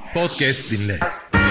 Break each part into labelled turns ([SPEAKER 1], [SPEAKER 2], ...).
[SPEAKER 1] Podcast dinle.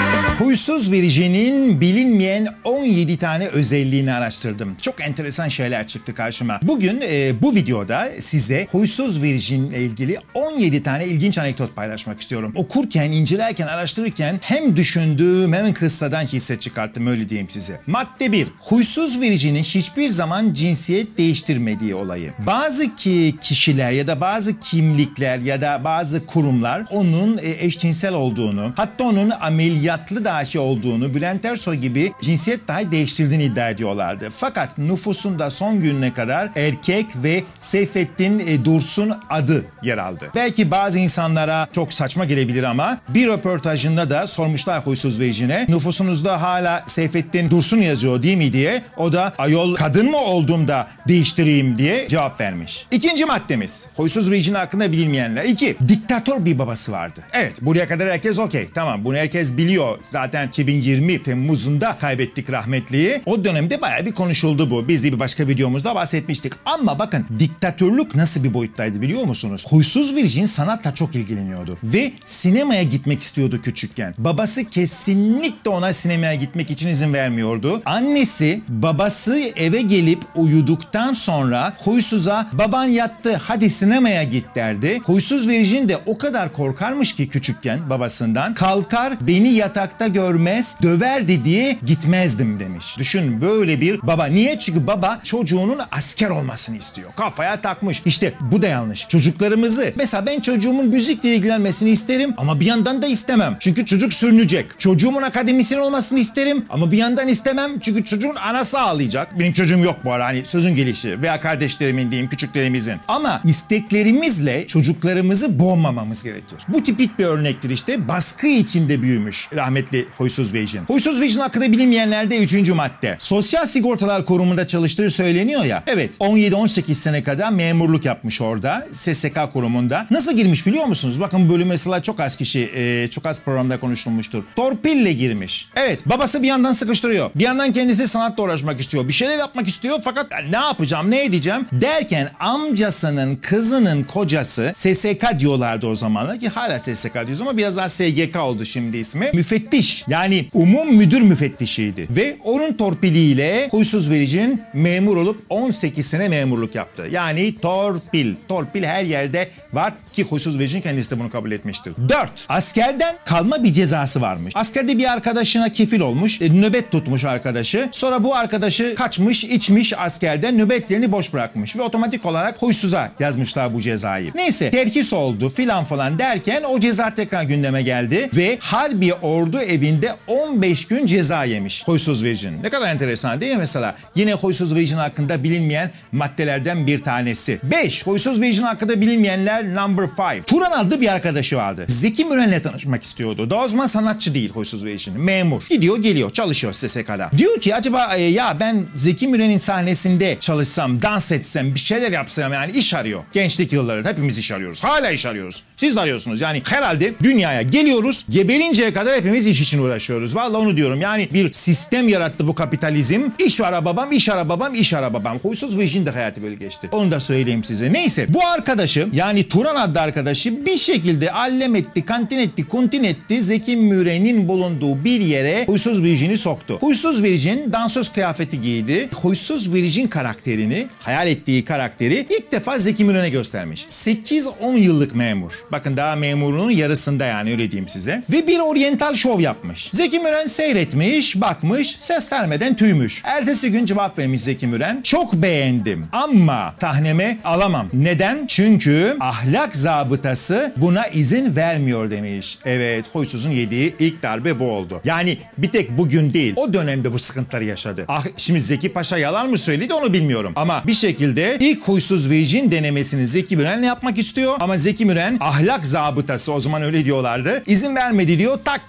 [SPEAKER 2] Huysuz Virgin'in bilinmeyen 17 tane özelliğini araştırdım. Çok enteresan şeyler çıktı karşıma. Bugün bu videoda size Huysuz Virgin ile ilgili 17 tane ilginç anekdot paylaşmak istiyorum. Okurken, incelerken, araştırırken hem düşündüğüm hem kıssadan hisse çıkarttım, öyle diyeyim size. Madde 1. Huysuz Virgin'in hiçbir zaman cinsiyet değiştirmediği olayı. Bazı kişiler ya da bazı kimlikler ya da bazı kurumlar onun eşcinsel olduğunu, hatta onun ameliyatlı dahi olduğunu, Bülent Ersoy gibi cinsiyet dahi değiştirdiğini iddia ediyorlardı. Fakat nüfusunda son gününe kadar erkek ve Seyfettin Dursun adı yer aldı. Belki bazı insanlara çok saçma gelebilir ama bir röportajında da sormuşlar Huysuz Virgin'e, nüfusunuzda hala Seyfettin Dursun yazıyor değil mi diye. O da ayol kadın mı olduğumda değiştireyim diye cevap vermiş. İkinci maddemiz, Huysuz Virgin hakkında bilinmeyenler. 2. Diktatör bir babası vardı. Evet, buraya kadar herkes okey. Tamam, bunu herkes biliyor. Zaten 2020 Temmuz'unda kaybettik rahmetliyi. O dönemde bayağı bir konuşuldu bu. Biz de bir başka videomuzda bahsetmiştik. Ama bakın, diktatörlük nasıl bir boyuttaydı biliyor musunuz? Huysuz Virgin sanatla çok ilgileniyordu. Ve sinemaya gitmek istiyordu küçükken. Babası kesinlikle ona sinemaya gitmek için izin vermiyordu. Annesi babası eve gelip uyuduktan sonra Huysuz'a baban yattı hadi sinemaya git derdi. Huysuz Virgin de o kadar korkarmış ki küçükken babasından, kalkar beni yatakta görmez döverdi diye gitmezdim demiş. Düşün, böyle bir baba. Niye? Çünkü baba çocuğunun asker olmasını istiyor. Kafaya takmış. İşte bu da yanlış. Çocuklarımızı, mesela ben çocuğumun müzikle ilgilenmesini isterim ama bir yandan da istemem. Çünkü çocuk sürünecek. Çocuğumun akademisyen olmasını isterim ama bir yandan istemem. Çünkü çocuğun anası ağlayacak. Benim çocuğum yok bu ara, hani sözün gelişi, veya kardeşlerimin diyeyim, küçüklerimizin. Ama isteklerimizle çocuklarımızı boğmamamız gerekir. Bu tipik bir örnektir işte. Baskı içinde büyümüş rahmetli Huysuz Virgin. Huysuz Virgin hakkında bilinmeyenlerde 3. madde. Sosyal Sigortalar Kurumu'nda çalıştığı söyleniyor ya. Evet, 17-18 sene kadar memurluk yapmış orada. SSK kurumunda. Nasıl girmiş biliyor musunuz? Bakın, bu bölüm mesela çok az kişi, çok az programda konuşulmuştur. Torpille girmiş. Evet, babası bir yandan sıkıştırıyor. Bir yandan kendisi sanatla uğraşmak istiyor. Bir şeyler yapmak istiyor fakat ne yapacağım, ne edeceğim derken amcasının kızının kocası, SSK diyorlardı o zamanlar ki hala SSK diyoruz ama biraz daha SGK oldu şimdi ismi. Müfettiş, yani umum müdür müfettişiydi. Ve onun torpiliyle Huysuz Virgin memur olup 18 sene memurluk yaptı. Yani torpil. Torpil her yerde var ki Huysuz Virgin kendisi de bunu kabul etmiştir. 4. Askerden kalma bir cezası varmış. Askerde bir arkadaşına kefil olmuş. Nöbet tutmuş arkadaşı. Sonra bu arkadaşı kaçmış, içmiş askerden, nöbetlerini boş bırakmış. Ve otomatik olarak Huysuz'a yazmışlar bu cezayı. Neyse, terhis oldu filan falan derken o ceza tekrar gündeme geldi. Ve harbi ordu evinde 15 gün ceza yemiş Huysuz Virgin. Ne kadar enteresan değil mi mesela? Yine Huysuz Virgin hakkında bilinmeyen maddelerden bir tanesi. 5. Huysuz Virgin hakkında bilinmeyenler number 5. Turan adlı bir arkadaşı vardı. Zeki Müren'le tanışmak istiyordu. Daha o zaman sanatçı değil Huysuz Virgin. Memur. Gidiyor geliyor, çalışıyor SSK'da. Diyor ki acaba ya ben Zeki Müren'in sahnesinde çalışsam, dans etsem, bir şeyler yapsam, yani iş arıyor. Gençlik yılları hepimiz iş arıyoruz. Hala iş arıyoruz. Siz de arıyorsunuz. Yani herhalde dünyaya geliyoruz. Geberinceye kadar hepimiz iş için uğraşıyoruz. Vallahi onu diyorum. Yani bir sistem yarattı bu kapitalizm. İş ara babam, iş ara babam, iş ara babam. Huysuz Virgin de hayatı böyle geçti. Onu da söyleyeyim size. Neyse, bu arkadaşı, yani Turan adlı arkadaşı bir şekilde allem etti, kantin etti, kuntin etti. Zeki Müren'in bulunduğu bir yere Huysuz Virgin'i soktu. Huysuz Virgin dansöz kıyafeti giydi. Huysuz Virgin karakterini, hayal ettiği karakteri ilk defa Zeki Müren'e göstermiş. 8-10 yıllık memur. Bakın, daha memurunun yarısında, yani öyle diyeyim size. Ve bir oryantal şov yapmış. Zeki Müren seyretmiş, bakmış, ses vermeden tüymüş. Ertesi gün cevap vermiş Zeki Müren. Çok beğendim ama sahneme alamam. Neden? Çünkü ahlak zabıtası buna izin vermiyor demiş. Evet, Huysuz'un yediği ilk darbe bu oldu. Yani bir tek bugün değil, o dönemde bu sıkıntıları yaşadı. Şimdi Zeki Paşa yalan mı söyledi onu bilmiyorum. Ama bir şekilde ilk Huysuz Virgin denemesini Zeki Müren'le yapmak istiyor. Ama Zeki Müren ahlak zabıtası, o zaman öyle diyorlardı, İzin vermedi diyor, tak kesiyor.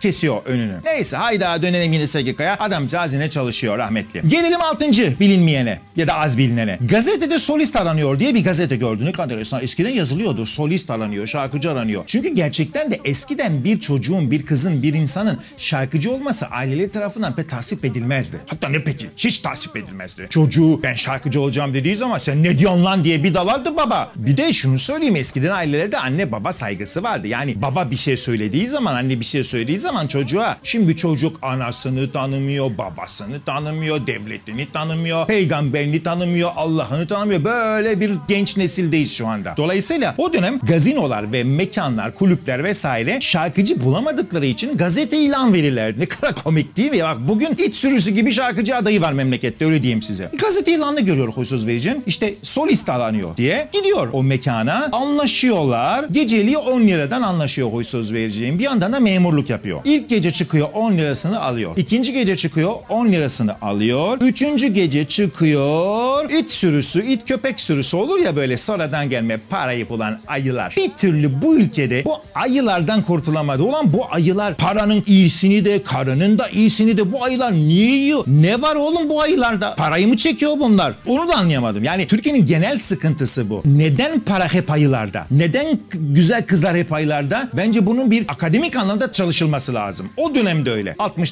[SPEAKER 2] önünü. Neyse hayda dönelim yine SGK'ya. Adamcağız yine çalışıyor rahmetli. Gelelim 6. bilinmeyene ya da az bilinene. Gazetede solist aranıyor diye bir gazete gördü. Ne kadar enteresan. Eskiden yazılıyordu. Solist aranıyor, şarkıcı aranıyor. Çünkü gerçekten de eskiden bir çocuğun, bir kızın, bir insanın şarkıcı olması aileleri tarafından pek tasvip edilmezdi. Hatta ne peki? Hiç tasvip edilmezdi. Çocuğu ben şarkıcı olacağım dediği zaman sen ne diyorsun lan diye bir dalardı baba. Bir de şunu söyleyeyim, eskiden ailelerde anne baba saygısı vardı. Yani baba bir şey söylediği zaman, anne bir şey söylediği zaman çocuğa, şimdi çocuk anasını tanımıyor, babasını tanımıyor, devletini tanımıyor, peygamberini tanımıyor, Allah'ını tanımıyor. Böyle bir genç nesildeyiz şu anda. Dolayısıyla o dönem gazinolar ve mekanlar, kulüpler vesaire şarkıcı bulamadıkları için gazete ilan verirler. Ne kadar komik değil mi? Bak bugün it sürüsü gibi şarkıcı adayı var memlekette, öyle diyeyim size. Gazete ilanını görüyor huysuz vericinin. İşte solist aranıyor diye gidiyor o mekana, anlaşıyorlar. Geceliği 10 liradan anlaşıyor huysuz vericinin. Bir yandan da memurluk yapıyor. İlk gece çıkıyor 10 lirasını alıyor. İkinci gece çıkıyor 10 lirasını alıyor. Üçüncü gece çıkıyor it sürüsü, it köpek sürüsü olur ya böyle sonradan gelme parayı bulan ayılar. Bir türlü bu ülkede bu ayılardan kurtulamadı. Ulan bu ayılar paranın iyisini de karının da iyisini de bu ayılar niye yiyor? Ne var oğlum bu ayılarda? Parayı mı çekiyor bunlar? Onu da anlayamadım. Yani Türkiye'nin genel sıkıntısı bu. Neden para hep ayılarda? Neden güzel kızlar hep ayılarda? Bence bunun bir akademik anlamda çalışılması lazım. O dönemde öyle.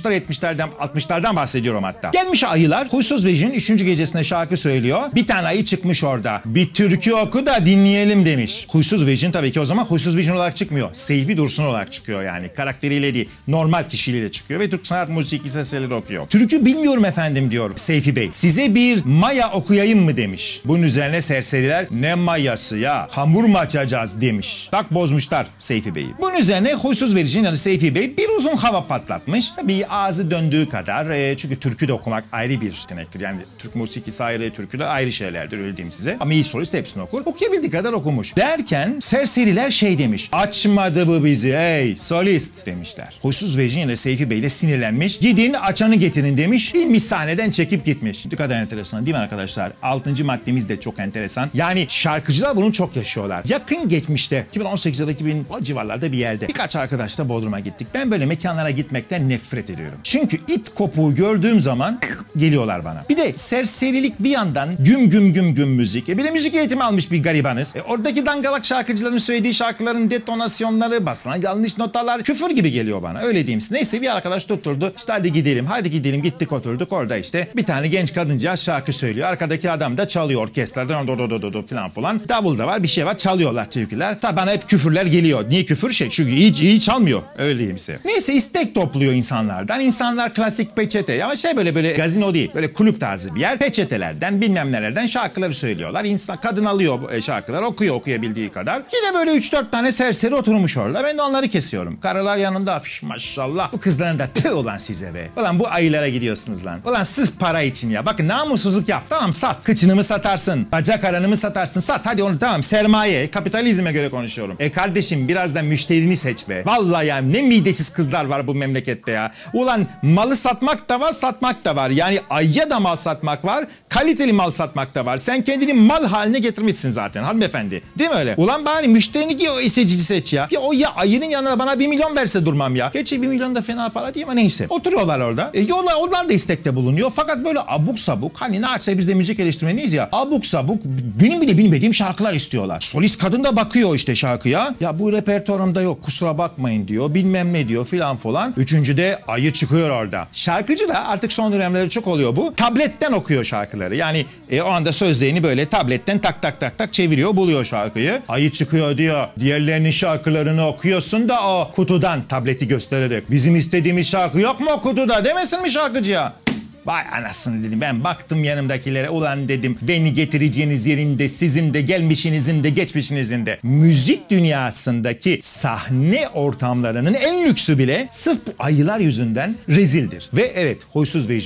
[SPEAKER 2] 60'lardan bahsediyorum hatta. Gelmiş ayılar huysuz vericinin 3. gecesinde şarkı söylüyor. Bir tane ayı çıkmış orada. Bir türkü oku da dinleyelim demiş. Huysuz vericin tabii ki o zaman huysuz vericin olarak çıkmıyor. Seyfi Dursun olarak çıkıyor yani. Karakteriyle değil, normal kişiliğiyle çıkıyor ve Türk sanat müziği eserleri okuyor. Türkü bilmiyorum efendim diyor Seyfi Bey. Size bir maya okuyayım mı demiş. Bunun üzerine serseriler ne mayası ya? Hamur mu açacağız demiş. Bak bozmuşlar Seyfi Bey'i. Bunun üzerine huysuz vericin yani Seyfi Bey bir uzun hava patlatmış. Bir ağzı döndüğü kadar çünkü türkü de okumak ayrı bir yetenektir. Yani Türk musikisi ayrı, türküler ayrı şeylerdir öyle diyeyim size. Ama iyi solist hepsini okur. Okuyabildiği kadar okumuş. Derken serseriler şey demiş. Açmadı bu bizi ey solist demişler. Huysuz vericin yani Seyfi Bey de sinirlenmiş. Gidin açanı getirin demiş. İnmiş sahneden çekip gitmiş. Ne kadar enteresan değil mi arkadaşlar? 6. maddemiz de çok enteresan. Yani şarkıcılar bunu çok yaşıyorlar. Yakın geçmişte 2018 ya da 2000 o civarlarda bir yerde birkaç arkadaşla Bodrum'a gittik. Ben böyle mekanlara gitmekten nefret ediyorum. Çünkü it kopuğu gördüğüm zaman geliyorlar bana. Bir de serserilik bir yandan güm müzik. Bir de müzik eğitimi almış bir garibanız. Oradaki dangalak şarkıcıların söylediği şarkıların detonasyonları, basılan yanlış notalar küfür gibi geliyor bana. Öyle diyeyim size. Neyse bir arkadaş tutturdu. İşte hadi gidelim. Gittik oturduk orada işte. Bir tane genç kadıncağız şarkı söylüyor. Arkadaki adam da çalıyor orkestradan do falan. Davul da var, bir şey var. Çalıyorlar türküler. Tabi bana hep küfürler geliyor. Niye küfür? Çünkü iyi çalmıyor. Öyle diyeyim size. Neyse istek topluyor insanlardan. İnsanlar klasik peçete. Ama böyle gazino değil. Böyle kulüp tarzı bir yer. Peçetelerden bilmem nelerden şarkıları söylüyorlar. Kadın alıyor şarkıları okuyabildiği kadar. Yine böyle 3-4 tane serseri oturmuş orada. Ben de onları kesiyorum. Karılar yanında afiş maşallah. Bu kızların da tüh olan size be. Ulan bu ayılara gidiyorsunuz lan. Ulan sırf para için ya. Bakın namussuzluk yap. Tamam sat. Kıçını mı satarsın? Bacak aranı mı satarsın? Sat. Hadi onu tamam. Sermaye. Kapitalizme göre konuşuyorum. Kardeşim biraz da müşterini seç be. Vallahi ya ne midesiz kızlar var bu memlekette ya. Ulan malı satmak da var, satmak da var. Yani ayıya da mal satmak var. Kaliteli mal satmak da var. Sen kendini mal haline getirmişsin zaten hanımefendi. Değil mi öyle? Ulan bari müşterini ki o esecici seç ya. Ya o ya ayının yanına bana 1 milyon verse durmam ya. Gerçi 1 milyon da fena para değil ama neyse. Oturuyorlar orada. Onlar da istekte bulunuyor. Fakat böyle abuk sabuk hani ne açsa biz de müzik eleştirmeniyiz ya. Abuk sabuk benim bile bilmediğim şarkılar istiyorlar. Solist kadın da bakıyor işte şarkıya. Ya bu repertuarımda yok kusura bakmayın diyor. Bilmem ne diyor filan falan. Üçüncüde ayı çıkıyor orada. Şarkıcı da artık son dönemleri çok oluyor bu. Tabletten okuyor şarkıları. Yani o anda sözlerini böyle tabletten tak çeviriyor buluyor şarkıyı. Ayı çıkıyor diyor. Diğerlerinin şarkılarını okuyorsun da o kutudan tableti göstererek. Bizim istediğimiz şarkı yok mu o kutuda demesin mi şarkıcıya? Vay anasını dedim ben baktım yanımdakilere ulan dedim beni getireceğiniz yerinde sizin de gelmişinizin de geçmişinizin de. Müzik dünyasındaki sahne ortamlarının en lüksü bile sırf bu ayılar yüzünden rezildir. Ve evet huysuz vericinde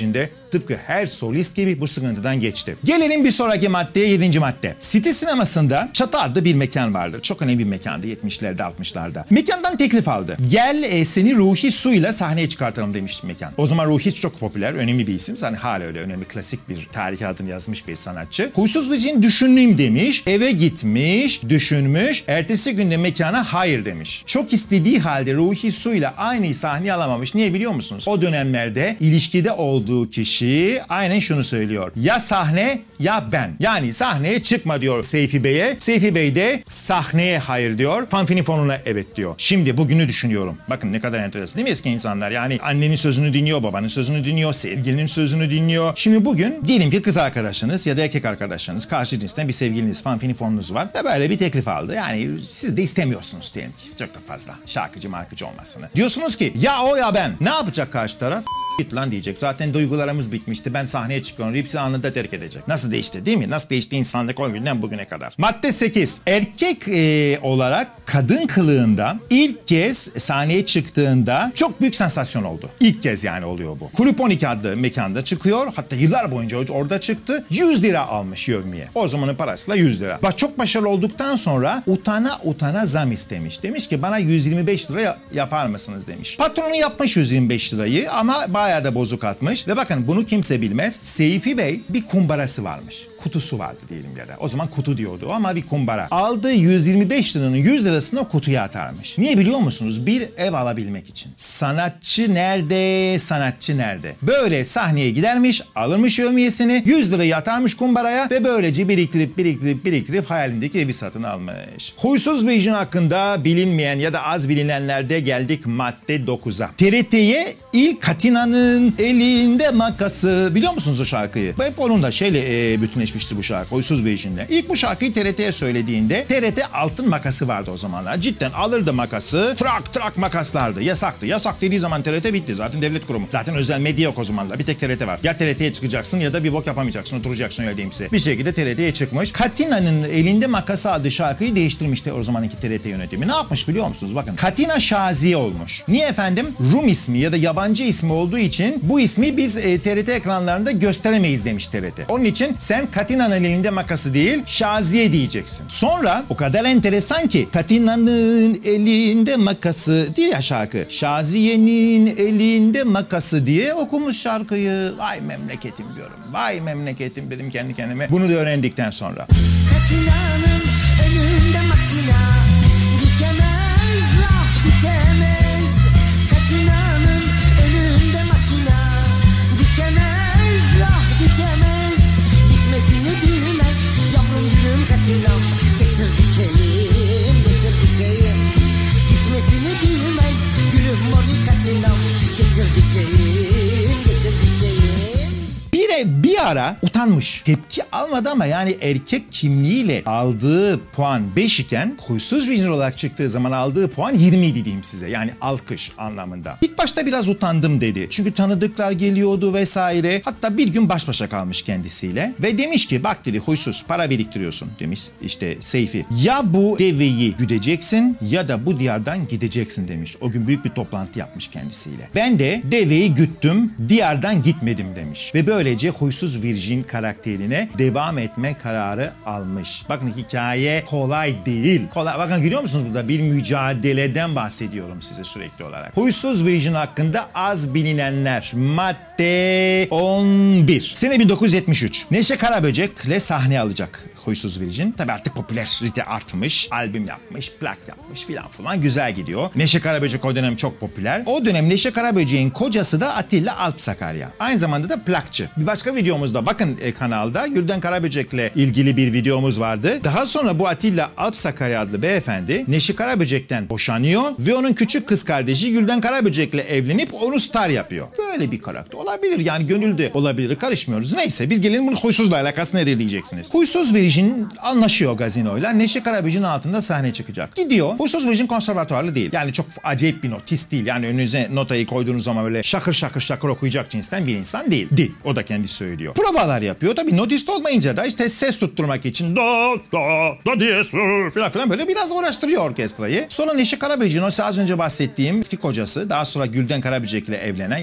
[SPEAKER 2] Tıpkı her solist gibi bu sıkıntıdan geçti. Gelelim bir sonraki maddeye, 7. madde. City Sineması'nda Çatı adlı bir mekan vardır. Çok önemli bir mekandı 70'lerde 60'larda. Mekandan teklif aldı. Gel seni Ruhi Su'yla sahneye çıkartalım demişti mekan. O zaman Ruhi çok popüler, önemli bir isim. Yani hala öyle önemli, klasik bir tarikatını yazmış bir sanatçı. Huysuz Virgin düşüneyim demiş. Eve gitmiş, düşünmüş. Ertesi günde mekana hayır demiş. Çok istediği halde Ruhi Su'yla aynı sahneye alamamış. Niye biliyor musunuz? O dönemlerde ilişkide olduğu kişi aynen şunu söylüyor. Ya sahne ya ben. Yani sahneye çıkma diyor Seyfi Bey'e. Seyfi Bey de sahneye hayır diyor. Fanfini Fonu'na evet diyor. Şimdi bugünü düşünüyorum. Bakın ne kadar enteresan değil mi eski insanlar? Yani annenin sözünü dinliyor, babanın sözünü dinliyor, sevgilinin sözünü dinliyor. Şimdi bugün diyelim ki kız arkadaşınız ya da erkek arkadaşınız, karşı cinsten bir sevgiliniz, Fanfini Fonu'nuz var ve böyle bir teklif aldı. Yani siz de istemiyorsunuz diyelim ki. Çok da fazla şarkıcı markıcı olmasını. Diyorsunuz ki ya o ya ben. Ne yapacak karşı taraf? Git lan diyecek. Zaten duygularımız bitmişti. Ben sahneye çıkıyorum. Hepsi anında terk edecek. Nasıl değişti değil mi? Nasıl değişti insanlık o günden bugüne kadar. Madde 8. Erkek olarak kadın kılığında ilk kez sahneye çıktığında çok büyük sansasyon oldu. İlk kez yani oluyor bu. Kulüp 12 adlı mekanda çıkıyor. Hatta yıllar boyunca orada çıktı. 100 lira almış yevmiye. O zamanın parasıyla 100 lira. Bak çok başarılı olduktan sonra utana zam istemiş. Demiş ki bana 125 lira yapar mısınız demiş. Patronu yapmış 125 lirayı ama bayağı da bozuk atmış. Ve bakın bunu kimse bilmez. Seyfi Bey bir kumbarası varmış. Kutusu vardı diyelim ya da. O zaman kutu diyordu ama bir kumbara. Aldığı 125 liranın 100 lirasını o kutuya atarmış. Niye biliyor musunuz? Bir ev alabilmek için. Sanatçı nerede? Sanatçı nerede? Böyle sahneye gidermiş, alırmış yevmiyesini, 100 lirayı atarmış kumbaraya ve böylece biriktirip hayalindeki evi satın almış. Huysuz Virgin hakkında bilinmeyen ya da az bilinenlerde geldik madde 9'a. TRT'ye ilk Katina'nın elinde makası. Biliyor musunuz o şarkıyı? Hep onun da bütünleşmiştir bu şarkı. Huysuz Virgin'le. İlk bu şarkıyı TRT'ye söylediğinde TRT altın makası vardı o zamanlar. Cidden alırdı makası. Trak makaslardı. Yasaktı. Yasak dediği zaman TRT bitti. Zaten devlet kurumu. Zaten özel medya yok o zamanlar. Bir tek TRT var. Ya TRT'ye çıkacaksın ya da bir bok yapamayacaksın. Oturacaksın öyle diyeyim size. Bir şekilde TRT'ye çıkmış. Katina'nın elinde makası adlı şarkıyı değiştirmişti o zamanki TRT yönetimi. Ne yapmış biliyor musunuz? Bakın. Katina Şaziye olmuş. Niye efendim? Rum ismi ya da yabancı ismi olduğu için bu ismi biz TRT ekranlarında gösteremeyiz demiş TRT. Onun için sen Katina'nın elinde makası değil Şaziye diyeceksin. Sonra o kadar enteresan ki Katina'nın elinde makası değil ya şarkı. Şaziye'nin elinde makası diye okumuş şarkıyı. Vay memleketim diyorum. Vay memleketim dedim kendi kendime. Bunu da öğrendikten sonra.
[SPEAKER 1] Katina'nın elinde makina dikemez, dikemez. Katina'nın elinde makina dikemez, dikemez. Dikmesini bilmez yavrum gülüm Katina'm. Getir dikeyim, getir dikeyim. Dikmesini bilmez gülüm mori Katina'm. Getir dikeyim, getir dikeyim.
[SPEAKER 2] Bir ara utanmış. Tepki almadı ama yani erkek kimliğiyle aldığı puan 5 iken Huysuz Virgin olarak çıktığı zaman aldığı puan 20 idi diyeyim size. Yani alkış anlamında. İlk başta biraz utandım dedi. Çünkü tanıdıklar geliyordu vesaire. Hatta bir gün baş başa kalmış kendisiyle. Ve demiş ki bak dedi huysuz para biriktiriyorsun demiş işte Seyfi. Ya bu deveyi güdeceksin ya da bu diyardan gideceksin demiş. O gün büyük bir toplantı yapmış kendisiyle. Ben de deveyi güttüm, diyardan gitmedim demiş. Ve böylece Huysuz Virgin karakterine devam etme kararı almış. Bakın hikaye kolay değil. Bakın görüyor musunuz burada bir mücadeleden bahsediyorum size sürekli olarak. Huysuz Virgin hakkında az bilinenler. Madde 11. Sene 1973. Neşe Karaböcek'le sahne alacak Huysuz Virgin. Tabi artık popülerite artmış. Albüm yapmış, plak yapmış filan güzel gidiyor. Neşe Karaböcek o dönem çok popüler. O dönem Neşe Karaböcek'in kocası da Atilla Alpsakarya. Aynı zamanda da plakçı. Bir başka videomuzda bakın kanalda Gülden Karaböcek'le ilgili bir videomuz vardı. Daha sonra bu Atilla Alpsakarya adlı beyefendi Neşe Karaböcek'ten boşanıyor ve onun küçük kız kardeşi Gülden Karaböcek'le evlenip onu star yapıyor. Böyle bir karakter olabilir yani gönülde olabilir karışmıyoruz. Neyse biz gelelim bunun Huysuz'la alakası nedir diyeceksiniz. Huysuz Virgin anlaşıyor gazinoyla. Neşe Karaböcek'in altında sahne çıkacak. Gidiyor. Huysuz Virgin konservatuarlı değil. Yani çok acayip bir notist değil. Yani önünüze notayı koyduğunuz zaman böyle şakır okuyacak cinsten bir insan değil. O da kendisi söylüyor. Provalar yapıyor. Tabii notist olmayınca da işte ses tutturmak için do diyez falan böyle biraz uğraştırıyor orkestrayı. Sonra Neşe Karaböcek'in o az önce bahsettiğim eski kocası daha sonra Gülden Karaböcek'le evlenen yani bir tane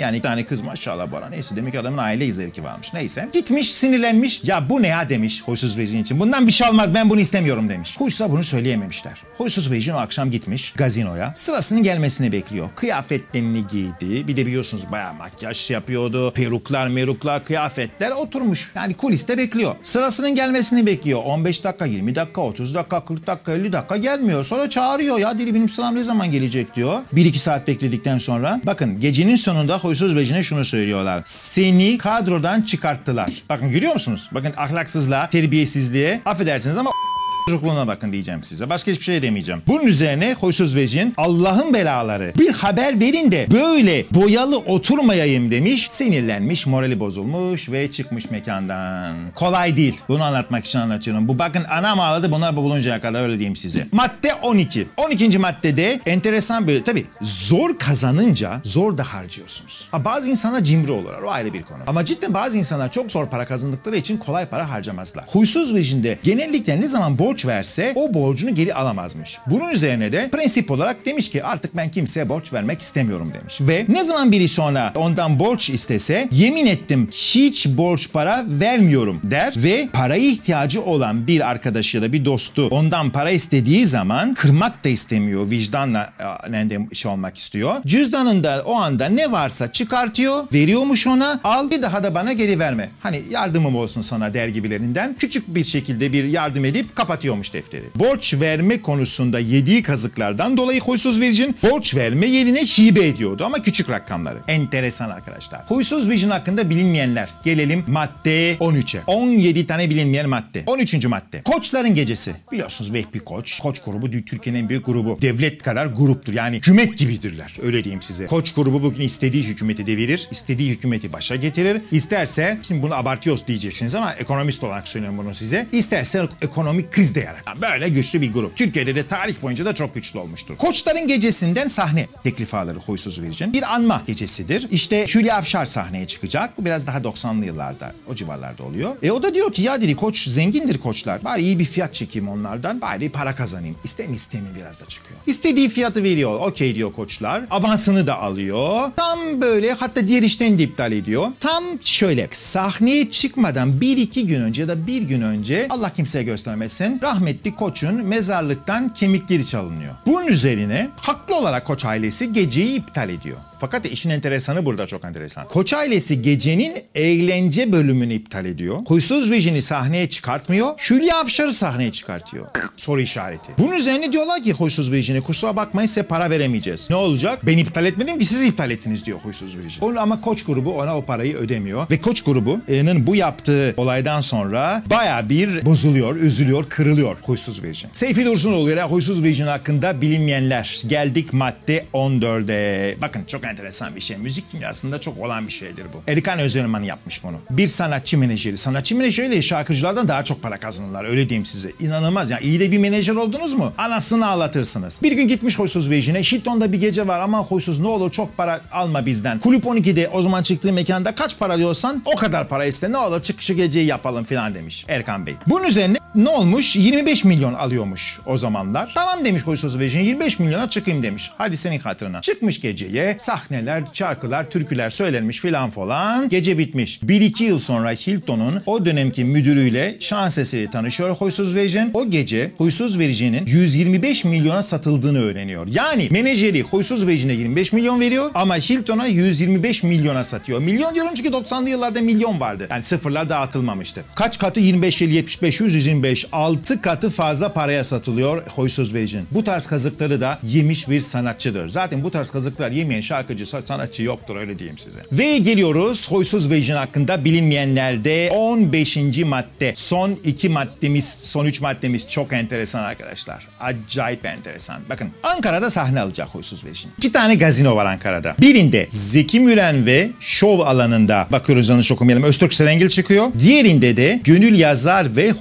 [SPEAKER 2] kız maşallah bana. Neyse demek ki adamın aile zevki varmış. Neyse. Gitmiş sinirlenmiş. Ya bu ne ya demiş huysuz virjin için. Bundan bir şey olmaz, ben bunu istemiyorum demiş. Huysuz'a bunu söyleyememişler. Huysuz virjin o akşam gitmiş gazinoya. Sırasının gelmesini bekliyor. Kıyafetlerini giydi. Bir de biliyorsunuz bayağı makyaj yapıyordu. Peruklar, kıyafetler oturmuş. Yani kuliste bekliyor. Sırasının gelmesini bekliyor. 15 dakika, 20 dakika, 30 dakika, 40 dakika, 50 dakika gelmiyor. Sonra çağırıyor. Ya deli benim sıram ne zaman gelecek diyor. 1-2 saat bekledikten sonra bakın gecenin sonunda huysuz virjine şunu söylüyorlar. Seni kadrodan çıkarttılar. Bakın görüyor musunuz? Bakın ahlaksızlığa, terbiyesizliğe, affedersiniz ama çocukluğuna bakın diyeceğim size. Başka hiçbir şey demeyeceğim. Bunun üzerine huysuz virjin Allah'ın belaları bir haber verin de böyle boyalı oturmayayım demiş. Sinirlenmiş, morali bozulmuş ve çıkmış mekandan. Kolay değil. Bunu anlatmak için anlatıyorum. Bu bakın anam ağladı bunlar buluncaya kadar öyle diyeyim size. Madde 12. 12. maddede enteresan böyle tabii zor kazanınca zor da harcıyorsunuz. Bazı insanlar cimri olurlar. O ayrı bir konu. Ama cidden bazı insanlar çok zor para kazandıkları için kolay para harcamazlar. Huysuz virjinde genellikle ne zaman borç verse o borcunu geri alamazmış. Bunun üzerine de prensip olarak demiş ki artık ben kimseye borç vermek istemiyorum demiş. Ve ne zaman biri sonra ondan borç istese yemin ettim hiç borç para vermiyorum der ve paraya ihtiyacı olan bir arkadaşı ya da bir dostu ondan para istediği zaman kırmak da istemiyor. Vicdanla şey olmak istiyor. Cüzdanında o anda ne varsa çıkartıyor, veriyormuş ona, al bir daha da bana geri verme. Hani yardımım olsun sana der gibilerinden. Küçük bir şekilde bir yardım edip kapatıyormuş defteri. Borç verme konusunda yediği kazıklardan dolayı huysuz virjin borç verme yerine hibe ediyordu ama küçük rakamları. Enteresan arkadaşlar. Huysuz virjin hakkında bilinmeyenler. Gelelim madde 13'e. 17 tane bilinmeyen madde. 13. madde. Koçların gecesi. Biliyorsunuz Vehbi Koç. Koç grubu Türkiye'nin en büyük grubu. Devlet kadar gruptur. Yani hükümet gibidirler. Öyle diyeyim size. Koç grubu bugün istediği hükümeti devirir. İstediği hükümeti başa getirir. İsterse, şimdi bunu abartıyoruz diyeceksiniz ama ekonomist olarak söylüyorum bunu size. İsterse ekonomik kriz de yaratır. Böyle güçlü bir grup. Türkiye'de de tarih boyunca da çok güçlü olmuştur. Koçların gecesinden sahne teklifi alır huysuz virjin. Bir anma gecesidir. İşte Hülya Avşar sahneye çıkacak. Bu biraz daha 90'lı yıllarda, o civarlarda oluyor. O da diyor ki ya dedi Koç zengindir koçlar. Bari iyi bir fiyat çekeyim onlardan. Bari para kazanayım. İstemi biraz da çıkıyor. İstediği fiyatı veriyor. Okey diyor koçlar. Avansını da alıyor. Tam böyle hatta diğer işten de iptal ediyor. Tam şöyle sahneye çıkmadan 1-2 gün önce ya da bir gün önce Allah kimseye göstermesin rahmetli Koç'un mezarlıktan kemikleri çalınıyor. Bunun üzerine haklı olarak Koç ailesi geceyi iptal ediyor. Fakat işin enteresanı burada çok enteresan. Koç ailesi gecenin eğlence bölümünü iptal ediyor. Huysuz virjini sahneye çıkartmıyor. Hülya Avşar'ı sahneye çıkartıyor. Soru işareti. Bunun üzerine diyorlar ki huysuz virjini kusura bakmayın size para veremeyeceğiz. Ne olacak? Ben iptal etmedim ki siz iptal ettiniz diyor huysuz virjin. Onu ama Koç grubu ona o parayı ödemiyor. Ve Koç grubunun bu yaptığı olaydan sonra baya bir bozuluyor, üzülüyor, kırılıyor huysuz virjin. Seyfi Dursunoğlu ile huysuz virjin hakkında bilinmeyenler. Geldik madde 14'e. Bakın çok enteresan bir şey. Müzik dünyasında çok olan bir şeydir bu. Erkan Özerman yapmış bunu. Bir sanatçı menajeri. Sanatçı menajeriyle şarkıcılardan daha çok para kazanırlar. Öyle diyeyim size. İnanılmaz. Yani iyi de bir menajer oldunuz mu? Anasını ağlatırsınız. Bir gün gitmiş huysuz virjine. Hilton'da bir gece var ama huysuz ne olur çok para alma bizden. Kulüp 12'de o zaman çıktığı mekanda kaç para diyorsan o kadar para iste. Ne olur çık şu geceyi yapalım filan demiş Erkan Bey. Bunun üzerine ne olmuş? 25 milyon alıyormuş o zamanlar. Tamam demiş huysuz virjin 25 milyona çıkayım demiş. Hadi senin hatırına. Çıkmış geceye. Sahneler, şarkılar, türküler söylenmiş filan falan. Gece bitmiş. 1-2 yıl sonra Hilton'un o dönemki müdürüyle şans eseri tanışıyor huysuz virjin. O gece huysuz virjinin 125 milyona satıldığını öğreniyor. Yani menajeri huysuz virjine 25 milyon veriyor ama Hilton'a 125 milyona satıyor. Milyon diyorum çünkü 90'lı yıllarda milyon vardı. Yani sıfırlar dağıtılmamıştı. Kaç katı? 25, 50, 75, 125. 6 katı fazla paraya satılıyor huysuz virjin. Bu tarz kazıkları da yemiş bir sanatçıdır. Zaten bu tarz kazıklar yemeyen şarkıcı, sanatçı yoktur öyle diyeyim size. Ve geliyoruz huysuz virjin hakkında bilinmeyenlerde 15. madde. Son 2 maddemiz, son 3 maddemiz çok enteresan arkadaşlar. Acayip enteresan. Bakın Ankara'da sahne alacak huysuz virjin. 2 tane gazino var Ankara'da. Birinde Zeki Müren ve şov alanında bakıyoruz yanlış okumayalım Öztürk Serengil çıkıyor. Diğerinde de Gönül Yazar ve huysuz virjin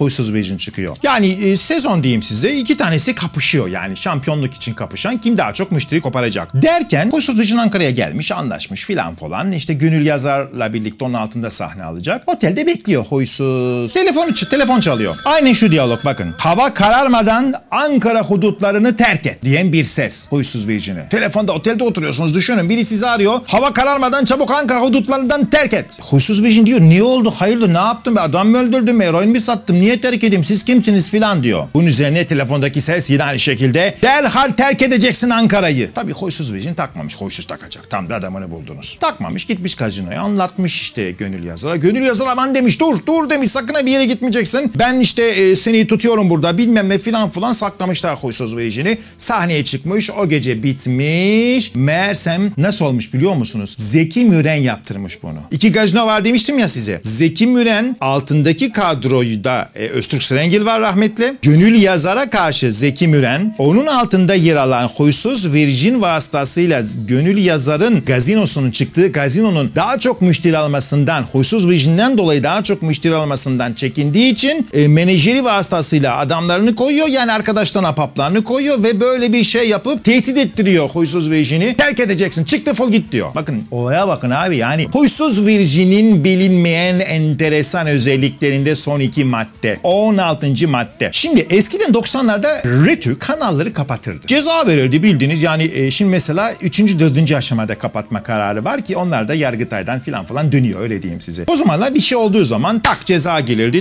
[SPEAKER 2] Virgin çıkıyor. Yani sezon diyeyim size 2 tanesi kapışıyor. Yani şampiyonluk için kapışan kim daha çok müşteri koparacak. Derken Huysuz Virgin Ankara'ya gelmiş, anlaşmış filan falan. İşte Gönül Yazar'la birlikte onun altında sahne alacak. Otelde bekliyor Huysuz. Telefon çalıyor. Aynen şu diyalog bakın. Hava kararmadan Ankara hudutlarını terk et diyen bir ses Huysuz Virgin'e. Telefonda otelde oturuyorsunuz, düşünün biri sizi arıyor. Hava kararmadan çabuk Ankara hudutlarından terk et. Huysuz Virgin diyor niye oldu, hayırdır, ne yaptım, adam mı öldürdüm, eroin mi sattım, niye terk edeyim, siz kimsiniz filan diyor. Bunun üzerine telefondaki ses yine aynı şekilde derhal terk edeceksin Ankara'yı. Tabii Huysuz Virgin takmamış. Huysuz takacak. Tam da adamını buldunuz. Takmamış, gitmiş gazinoya, anlatmış işte Gönül Yazar'a. Gönül Yazar aman demiş, dur demiş, sakın bir yere gitmeyeceksin. Ben işte seni tutuyorum burada bilmem ne filan falan, saklamışlar Huysuz Virgin'i. Sahneye çıkmış, o gece bitmiş. Meğersem nasıl olmuş biliyor musunuz? Zeki Müren yaptırmış bunu. 2 gazino var demiştim ya size. Zeki Müren altındaki kadroyu da Öztürk Serengil var rahmetli. Gönül Yazar'a karşı Zeki Müren, onun altında yer alan Huysuz Virgin vasıtasıyla Gönül Yazar'ın gazinosunun çıktığı gazinonun daha çok müşteri almasından, Huysuz Virgin'den dolayı daha çok müşteri almasından çekindiği için menajeri vasıtasıyla adamlarını koyuyor. Yani arkadaştan ahbaplarını koyuyor ve böyle bir şey yapıp tehdit ettiriyor Huysuz Virgin'i. Terk edeceksin, çık defol git diyor. Bakın olaya bakın abi, yani Huysuz Virgin'in bilinmeyen enteresan özelliklerinde son 2 madde. 16. madde. Şimdi eskiden 90'larda RTÜ kanalları kapatırdı. Ceza verirdi bildiğiniz, yani şimdi mesela 3. 4. aşamada kapatma kararı var ki onlar da Yargıtay'dan falan dönüyor, öyle diyeyim size. O zamanlar bir şey olduğu zaman tak ceza gelirdi,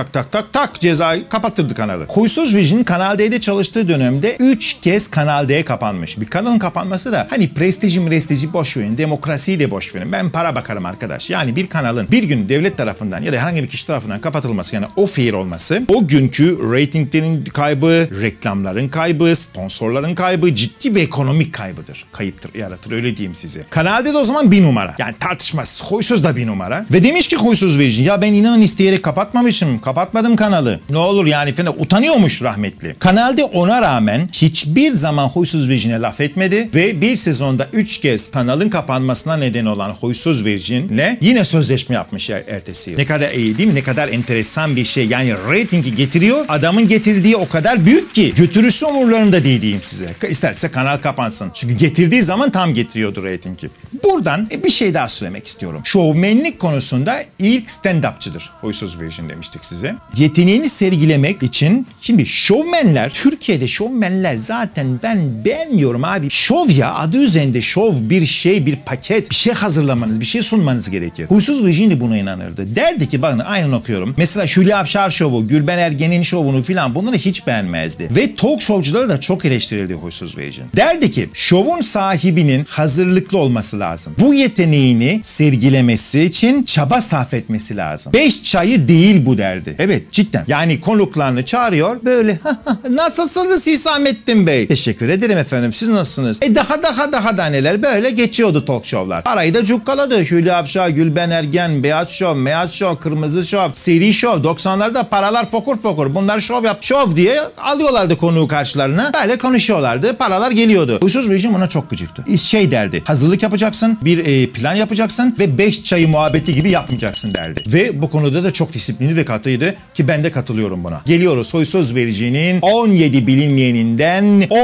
[SPEAKER 2] tak ceza kapatırdı kanalı. Huysuz Virgin Kanal D'de çalıştığı dönemde 3 kez Kanal D kapanmış. Bir kanalın kapanması da hani prestiji boş verin, demokrasiyi de boş verin. Ben para bakarım arkadaş. Yani bir kanalın bir gün devlet tarafından ya da herhangi bir kişi tarafından kapatılması, yani o fair olması, o günkü reytinglerin kaybı, reklamların kaybı, sponsorların kaybı, ciddi bir ekonomik kaybıdır. Kayıptır, yaratır, öyle diyeyim size. Kanal D'de o zaman 1 numara. Yani tartışmasız. Huysuz da 1 numara. Ve demiş ki Huysuz Virgin, ya ben inanın isteyerek kapatmamışım. Kapatmadım kanalı. Ne olur yani falan, utanıyormuş rahmetli. Kanal D ona rağmen hiçbir zaman Huysuz Virgin'e laf etmedi ve bir sezonda 3 kez kanalın kapanmasına neden olan Huysuz Virgin'le yine sözleşme yapmış ertesi yıl. Ne kadar iyi değil mi? Ne kadar enteresan bir şey. Yani reytingi getiriyor. Adamın getirdiği o kadar büyük ki götürüsü umurlarında değil diyeyim size. İsterse kanal kapansın. Çünkü getirdiği zaman tam getiriyordu reytingi. Buradan bir şey daha söylemek istiyorum. Şovmenlik konusunda ilk stand-upçıdır Huysuz Virgin demiştik size. Yeteneğini sergilemek için, şimdi şovmenler, Türkiye'de şovmenler zaten ben beğenmiyorum abi. Şov ya, adı üzerinde şov, bir şey, bir paket, bir şey hazırlamanız, bir şey sunmanız gerekir. Huysuz Virgin de buna inanırdı. Derdi ki bakın aynen okuyorum. Mesela Hülya Avşar şovu, Gülben Ergen'in şovunu filan, bunları hiç beğenmezdi. Ve talk showcuları da çok eleştirirdi Huysuz Virgin. Derdi ki şovun sahibinin hazırlıklı olması lazım. Bu yeteneğini sergilemesi için çaba sarf etmesi lazım. 5 çayı değil bu derdi. Evet cidden. Yani konuklarını çağırıyor böyle nasılsınız Hüsamettin Bey? Teşekkür ederim efendim, siz nasılsınız? Daha neler, böyle geçiyordu talk show'lar. Parayı da cukkaladı. Hülya Avşar, Gülben Ergen, Beyaz Şov, Meyaz Şov, Kırmızı Şov, Seri Şov. 90'larda paralar fokur. Bunlar şov diye alıyorlardı konuğu karşılarına. Böyle konuşuyorlardı. Paralar geliyordu. Huysuz Virgin buna çok gıcıktı. Şey derdi. Hazırlık yapacaksın. Bir plan yapacaksın ve 5 çayı muhabbeti gibi yapmayacaksın derdi. Ve bu konuda da çok disiplinli ve katıydı ki ben de katılıyorum buna. Geliyoruz Huysuz Virgin'in 17 bilinmeyeninden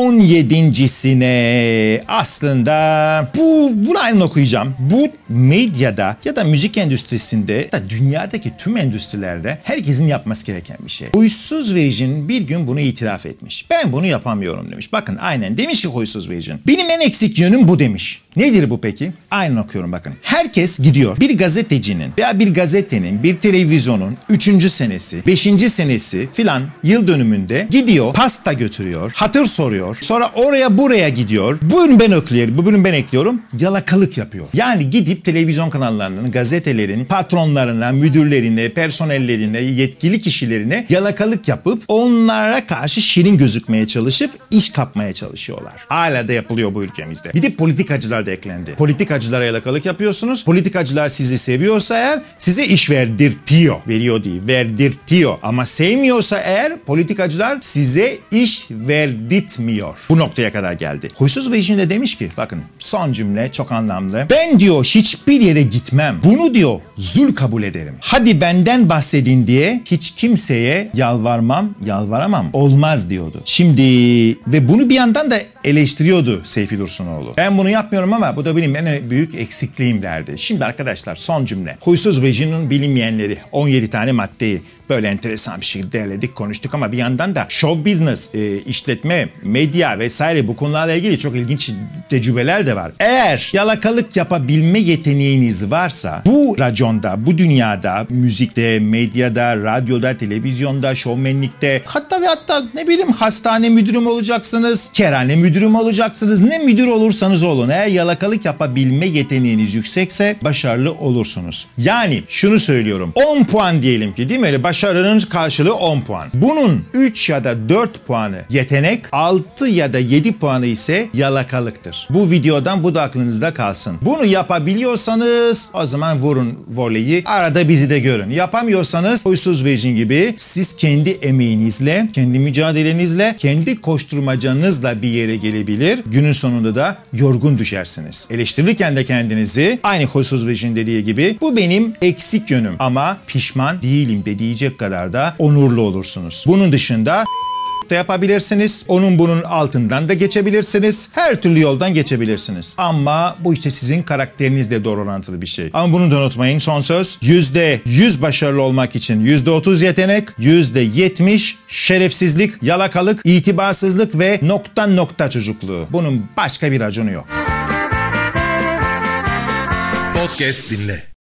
[SPEAKER 2] 17.sine. Aslında bunu aynı okuyacağım. Bu medyada ya da müzik endüstrisinde ya da dünyadaki tüm endüstrilerde herkesin yapması gereken bir şey. Huysuz Virgin bir gün bunu itiraf etmiş. Ben bunu yapamıyorum demiş. Bakın aynen demiş ki Huysuz Virgin. Benim en eksik yönüm bu demiş. Nedir bu peki? Aynen okuyorum bakın. Herkes gidiyor. Bir gazetecinin veya bir gazetenin, bir televizyonun 3. senesi, 5. senesi filan yıl dönümünde gidiyor, pasta götürüyor, hatır soruyor. Sonra oraya buraya gidiyor. Bugün ben ekliyorum. Yalakalık yapıyor. Yani gidip televizyon kanallarının, gazetelerin patronlarına, müdürlerine, personellerine, yetkili kişilerine yalakalık yapıp onlara karşı şirin gözükmeye çalışıp iş kapmaya çalışıyorlar. Hala da yapılıyor bu ülkemizde. Bir de politikacılar da eklendi. Politikacılara yalakalık yapıyorsunuz. Politikacılar sizi seviyorsa eğer size iş verdirtiyor. Veriyor değil, verdirtiyor. Ama sevmiyorsa eğer politikacılar size iş verdirtmiyor. Bu noktaya kadar geldi. Huysuz Virgin de demiş ki bakın son cümle çok anlamlı. Ben diyor hiçbir yere gitmem. Bunu diyor zul kabul ederim. Hadi benden bahsedin diye hiç kimseye yalvaramam. Olmaz diyordu. Şimdi ve bunu bir yandan da eleştiriyordu Seyfi Dursunoğlu. Ben bunu yapmıyorum ama bu da benim en büyük eksikliğim derdi. Şimdi arkadaşlar son cümle. Huysuz Virgin'in bilinmeyenleri 17 tane maddeyi böyle enteresan bir şekilde derledik, konuştuk ama bir yandan da show business, işletme, medya vesaire bu konularla ilgili çok ilginç tecrübeler de var. Eğer yalakalık yapabilme yeteneğiniz varsa bu raconda, bu dünyada, müzikte, medyada, radyoda, televizyonda, şovmenlikte hatta ne bileyim hastane müdürü mü olacaksınız, kerhane müdürü mü olacaksınız, ne müdür olursanız olun. Eğer yalakalık yapabilme yeteneğiniz yüksekse başarılı olursunuz. Yani şunu söylüyorum 10 puan diyelim ki değil mi? Öyle başarının karşılığı 10 puan. Bunun 3 ya da 4 puanı yetenek, 6 ya da 7 puanı ise yalakalıktır. Bu videodan bu da aklınızda kalsın. Bunu yapabiliyorsanız o zaman vurun voleyi. Arada bizi de görün. Yapamıyorsanız Huysuz Virgin gibi siz kendi emeğinizle, kendi mücadelenizle, kendi koşturmacanızla bir yere gelebilir. Günün sonunda da yorgun düşersiniz. Eleştirirken de kendinizi aynı Huysuz Virgin dediği gibi bu benim eksik yönüm ama pişman değilim de diyecek kadar da onurlu olursunuz. Bunun dışında da yapabilirsiniz. Onun bunun altından da geçebilirsiniz. Her türlü yoldan geçebilirsiniz. Ama bu işte sizin karakterinizle doğru orantılı bir şey. Ama bunu da unutmayın son söz. %100 başarılı olmak için %30 yetenek, %70 şerefsizlik, yalakalık, itibarsızlık ve nokta çocukluğu. Bunun başka bir raconu yok.
[SPEAKER 3] Podcast dinle.